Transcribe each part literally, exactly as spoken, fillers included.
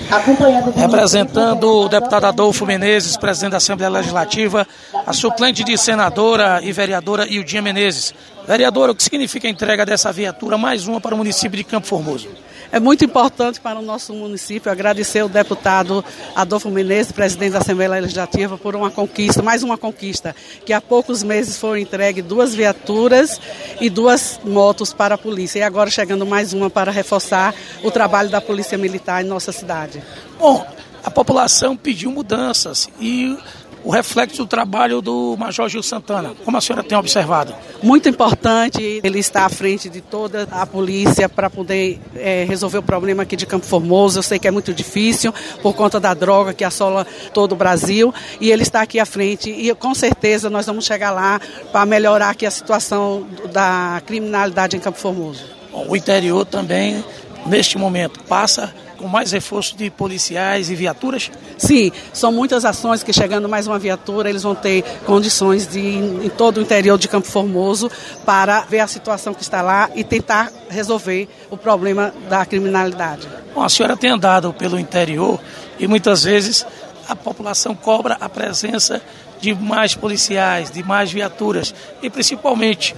Representando o deputado Adolfo Menezes, presidente da Assembleia Legislativa, a suplente de senadora e vereadora Ildinha Menezes. Vereadora, o que significa a entrega dessa viatura, mais uma para o município de Campo Formoso? É muito importante para o nosso município agradecer ao deputado Adolfo Menezes, presidente da Assembleia Legislativa, por uma conquista, mais uma conquista, que há poucos meses foram entregues duas viaturas e duas motos para a polícia. E agora chegando mais uma para reforçar o trabalho da Polícia Militar em nossa cidade. Bom, a população pediu mudanças e o reflexo do trabalho do Major Gil Santana, como a senhora tem observado? Muito importante ele estar à frente de toda a polícia para poder é, resolver o problema aqui de Campo Formoso. Eu sei que é muito difícil por conta da droga que assola todo o Brasil e ele está aqui à frente e com certeza nós vamos chegar lá para melhorar aqui a situação da criminalidade em Campo Formoso. Bom, o interior também, neste momento, passa com mais reforço de policiais e viaturas? Sim, são muitas ações que chegando mais uma viatura, eles vão ter condições de ir em todo o interior de Campo Formoso para ver a situação que está lá e tentar resolver o problema da criminalidade. Bom, a senhora tem andado pelo interior e muitas vezes a população cobra a presença de mais policiais, de mais viaturas e principalmente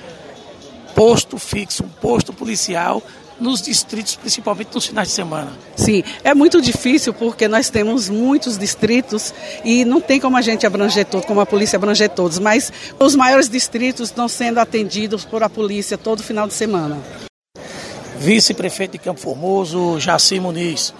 posto fixo, um posto policial nos distritos, principalmente nos finais de semana. Sim, é muito difícil porque nós temos muitos distritos e não tem como a gente abranger todos, como a polícia abranger todos, mas os maiores distritos estão sendo atendidos por a polícia todo final de semana. Vice-prefeito de Campo Formoso, Jaci Muniz,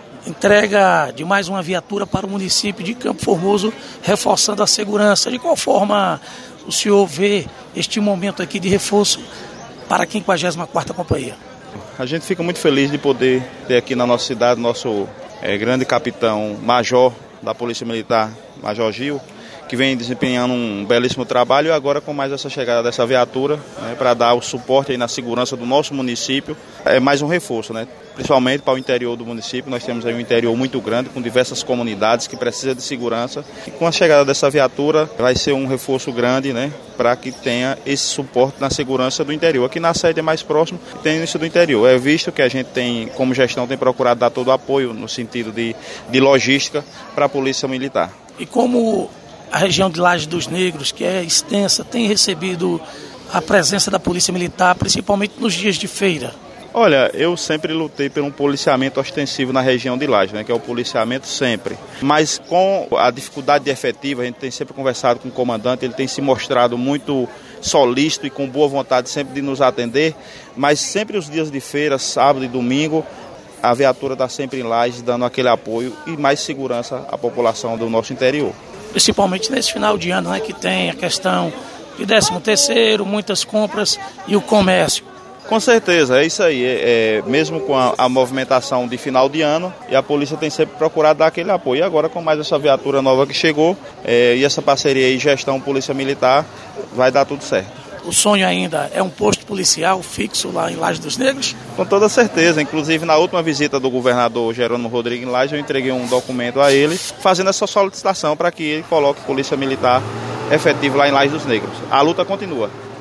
entrega de mais uma viatura para o município de Campo Formoso, reforçando a segurança. De qual forma o senhor vê este momento aqui de reforço para a quinquagésima quarta Companhia? A gente fica muito feliz de poder ter aqui na nossa cidade nosso é, grande capitão major da Polícia Militar, Major Gil, que vem desempenhando um belíssimo trabalho e agora com mais essa chegada dessa viatura, né, para dar o suporte aí na segurança do nosso município, é mais um reforço, né? Principalmente para o interior do município. Nós temos aí um interior muito grande, com diversas comunidades que precisam de segurança. E com a chegada dessa viatura, vai ser um reforço grande, né, para que tenha esse suporte na segurança do interior. Aqui na sede é mais próximo, tem isso do interior. É visto que a gente tem, como gestão, tem procurado dar todo o apoio no sentido de, de logística para a Polícia Militar. E como a região de Laje dos Negros, que é extensa, tem recebido a presença da Polícia Militar, principalmente nos dias de feira? Olha, eu sempre lutei por um policiamento ostensivo na região de Laje, né, que é o policiamento sempre. Mas com a dificuldade de efetiva, a gente tem sempre conversado com o comandante, ele tem se mostrado muito solícito e com boa vontade sempre de nos atender, mas sempre os dias de feira, sábado e domingo, a viatura está sempre em Laje, dando aquele apoio e mais segurança à população do nosso interior. Principalmente nesse final de ano, né, que tem a questão de décimo terceiro, muitas compras e o comércio. Com certeza, é isso aí, é, é, mesmo com a, a movimentação de final de ano, e a polícia tem sempre procurado dar aquele apoio. E agora com mais essa viatura nova que chegou, é, e essa parceria aí, gestão Polícia Militar, vai dar tudo certo. O sonho ainda é um posto policial fixo lá em Laje dos Negros? Com toda certeza, inclusive na última visita do governador Jerônimo Rodrigues em Laje, eu entreguei um documento a ele, fazendo essa solicitação para que ele coloque Polícia Militar efetivo lá em Laje dos Negros. A luta continua.